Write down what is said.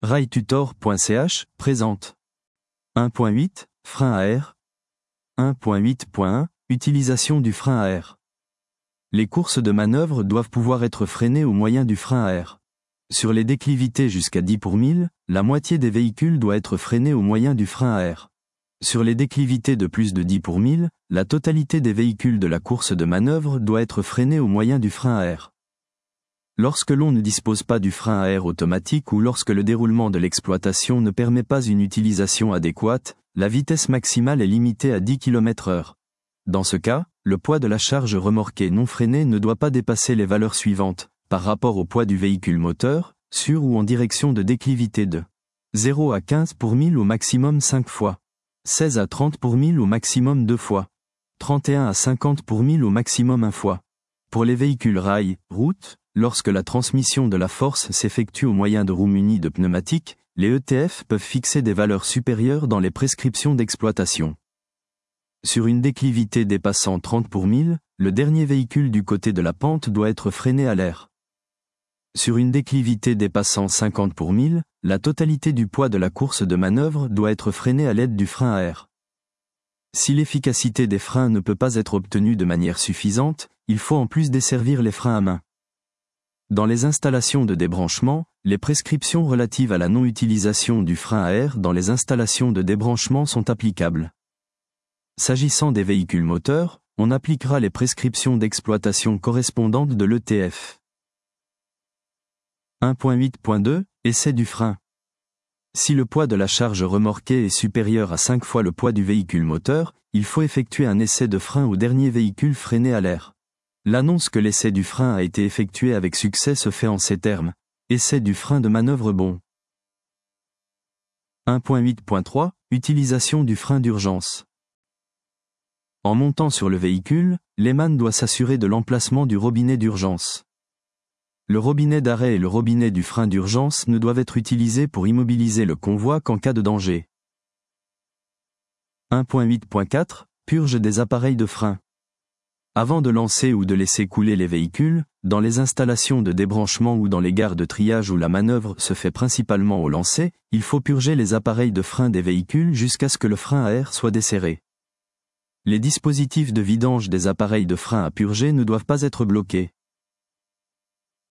Railtutor.ch présente 1.8 Frein à air. 1.8.1 Utilisation du frein à air. Les courses de manœuvre doivent pouvoir être freinées au moyen du frein à air. Sur les déclivités jusqu'à 10 pour 1000, la moitié des véhicules doit être freinée au moyen du frein à air. Sur les déclivités de plus de 10 pour 1000, la totalité des véhicules de la course de manœuvre doit être freinée au moyen du frein à air. Lorsque l'on ne dispose pas du frein à air automatique ou lorsque le déroulement de l'exploitation ne permet pas une utilisation adéquate, la vitesse maximale est limitée à 10 km/h. Dans ce cas, le poids de la charge remorquée non freinée ne doit pas dépasser les valeurs suivantes, par rapport au poids du véhicule moteur, sur ou en direction de déclivité de 0 à 15 pour 1000 au maximum 5 fois, 16 à 30 pour 1000 au maximum 2 fois, 31 à 50 pour 1000 au maximum 1 fois. Pour les véhicules rail, route, lorsque la transmission de la force s'effectue au moyen de roues munies de pneumatiques, les ETF peuvent fixer des valeurs supérieures dans les prescriptions d'exploitation. Sur une déclivité dépassant 30 pour 1000, le dernier véhicule du côté de la pente doit être freiné à l'air. Sur une déclivité dépassant 50 pour 1000, la totalité du poids de la course de manœuvre doit être freinée à l'aide du frein à air. Si l'efficacité des freins ne peut pas être obtenue de manière suffisante, il faut en plus desservir les freins à main. Dans les installations de débranchement, les prescriptions relatives à la non-utilisation du frein à air dans les installations de débranchement sont applicables. S'agissant des véhicules moteurs, on appliquera les prescriptions d'exploitation correspondantes de l'ETF. 1.8.2 Essai du frein. Si le poids de la charge remorquée est supérieur à 5 fois le poids du véhicule moteur, il faut effectuer un essai de frein au dernier véhicule freiné à l'air. L'annonce que l'essai du frein a été effectué avec succès se fait en ces termes. Essai du frein de manœuvre bon. 1.8.3 Utilisation du frein d'urgence. En montant sur le véhicule, l'EMAN doit s'assurer de l'emplacement du robinet d'urgence. Le robinet d'arrêt et le robinet du frein d'urgence ne doivent être utilisés pour immobiliser le convoi qu'en cas de danger. 1.8.4 Purge des appareils de frein. Avant de lancer ou de laisser couler les véhicules, dans les installations de débranchement ou dans les gares de triage où la manœuvre se fait principalement au lancer, il faut purger les appareils de frein des véhicules jusqu'à ce que le frein à air soit desserré. Les dispositifs de vidange des appareils de frein à purger ne doivent pas être bloqués.